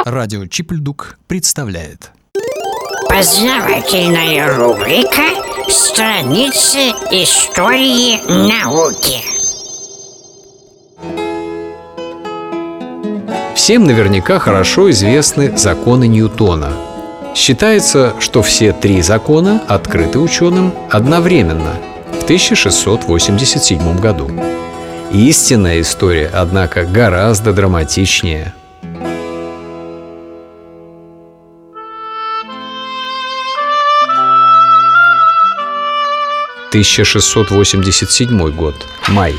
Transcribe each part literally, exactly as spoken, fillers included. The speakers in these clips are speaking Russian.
Радио Чип-Ль-Дук представляет. Познавательная рубрика «Страницы истории науки». Всем наверняка хорошо известны законы Ньютона. Считается, что все три закона открыты ученым одновременно в тысяча шестьсот восемьдесят седьмом году. Истинная история, однако, гораздо драматичнее. тысяча шестьсот восемьдесят седьмой год. Май.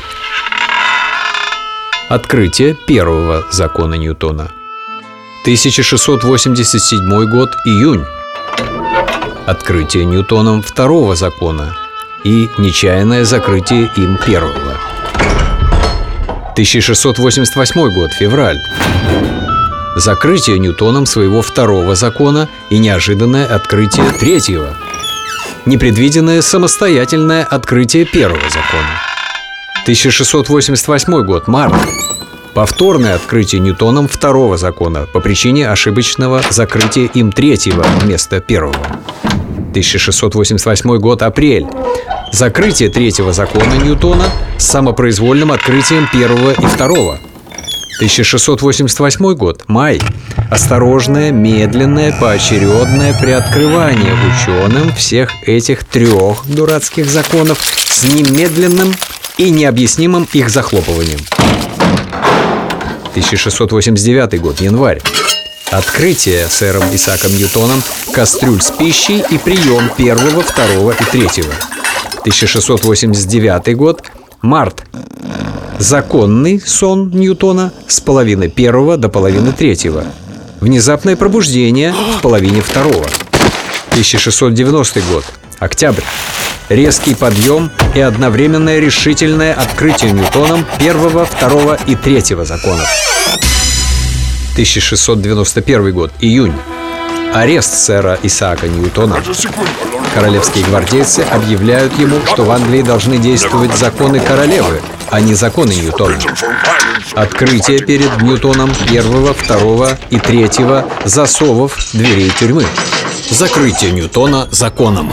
Открытие первого закона Ньютона. тысяча шестьсот восемьдесят седьмой год. Июнь. Открытие Ньютоном второго закона и нечаянное закрытие им первого. тысяча шестьсот восемьдесят восьмой год. Февраль. Закрытие Ньютоном своего второго закона и неожиданное открытие третьего. Непредвиденное самостоятельное открытие первого закона. тысяча шестьсот восемьдесят восьмой год. Март. Повторное открытие Ньютоном второго закона по причине ошибочного закрытия им третьего вместо первого. тысяча шестьсот восемьдесят восьмой год. Апрель. Закрытие третьего закона Ньютона с самопроизвольным открытием первого и второго. тысяча шестьсот восемьдесят восьмой год. Май. Осторожное, медленное, поочередное приоткрывание ученым всех этих трех дурацких законов с немедленным и необъяснимым их захлопыванием. тысяча шестьсот восемьдесят девятый год. Январь. Открытие сэром Исааком Ньютоном кастрюль с пищей и прием первого, второго и третьего. тысяча шестьсот восемьдесят девятый год. Март. Законный сон Ньютона с половины первого до половины третьего. Внезапное пробуждение в половине второго. тысяча шестьсот девяностый год. Октябрь. Резкий подъем и одновременное решительное открытие Ньютоном первого, второго и третьего законов. тысяча шестьсот девяносто первый год. Июнь. Арест сэра Исаака Ньютона. Королевские гвардейцы объявляют ему, что в Англии должны действовать законы королевы, а не законы Ньютона. Открытие перед Ньютоном первого, второго и третьего засовов дверей тюрьмы. Закрытие Ньютона законом.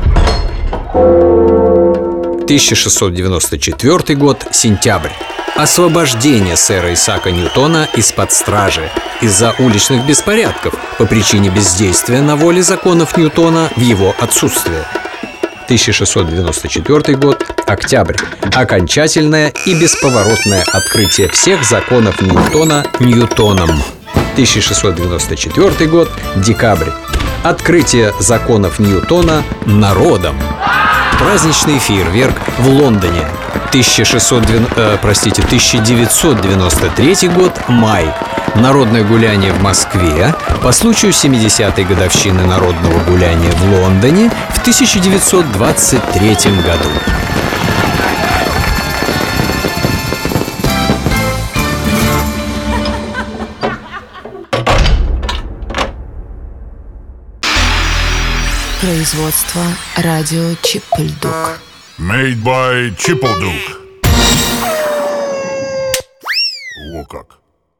тысяча шестьсот девяносто четвёртый год. Сентябрь. Освобождение сэра Исаака Ньютона из-под стражи из-за уличных беспорядков по причине бездействия на воле законов Ньютона в его отсутствие. тысяча шестьсот девяносто четвёртый год. Октябрь. Окончательное и бесповоротное открытие всех законов Ньютона Ньютоном. тысяча шестьсот девяносто четвёртый год. Декабрь. Открытие законов Ньютона народом. Праздничный фейерверк в Лондоне. тысяча шестьсот девяносто, э, простите, тысяча девятьсот девяносто третий год. Май. Народное гуляние в Москве по случаю семидесятой годовщины народного гуляния в Лондоне в тысяча девятьсот двадцать третьем году. Производство радио Чип-Ль-Дук. Made by Чип-Ль-Дук. О как!